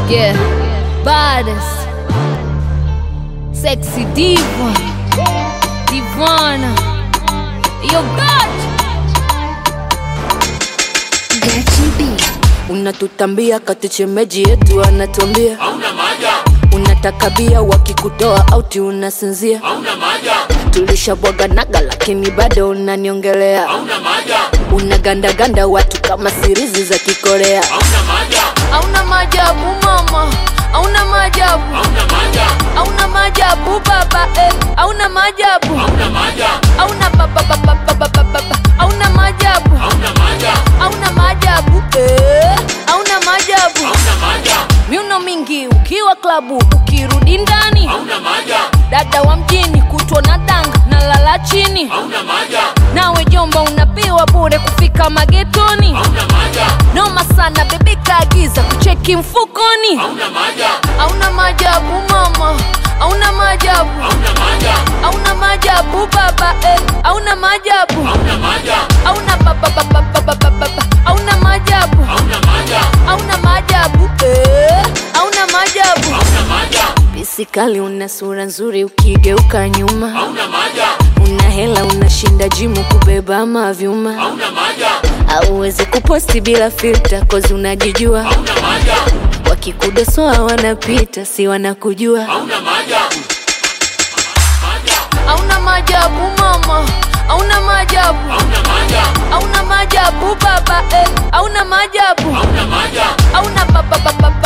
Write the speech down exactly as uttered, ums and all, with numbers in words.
Yeah, baddest, sexy diva, divana, yo gachi gachi B. Unatutambia kati chemeji yetu anatuambia hauna maja. Unataka bia wakikutoa auti unasinzia hauna maja. Tulishabwaga naga lakini bado unaniongelea hauna maja. Unaganda ganda watu kama sirizi za Kikorea hauna maja. Hauna majabu mama, hauna majabu, hauna majabu, hauna majabu baba eh, hauna majabu, hauna majabu, hauna baba baba baba baba, hauna majabu, hauna majabu, hauna majabu eh, hauna majabu, hauna majabu. Miuno mingi ukiwa klabu ukirudi ndani hauna majabu. Dada wa mjini kutwa na danga na lala chini hauna majabu. Nawe jomba unapewa bure kufika magetoni hauna majabu. Noma sana baby kaagiza kucheki mfukoni hauna majabu. Hauna majabu mama, hauna majabu, hauna majabu, hauna majabu baba eh, hauna majabu, hauna majabu, hauna baba baba baba baba, hauna majabu, hauna majabu, hauna majabu eh, hauna majabu, hauna majabu. Bisikali una sura nzuri ukigeuka nyuma hauna majabu. Una hela unashinda jimu kubeba mavyuma hauna majabu. Hauwezi kuposti bila filter cause unajijua hauna majabu. Wakikudosoa wanapita si wanakujua hauna majabu. Hauna majabu mama, hauna majabu, hauna majabu, hauna majabu baba eh, hauna majabu, hauna majabu, hauna baba baba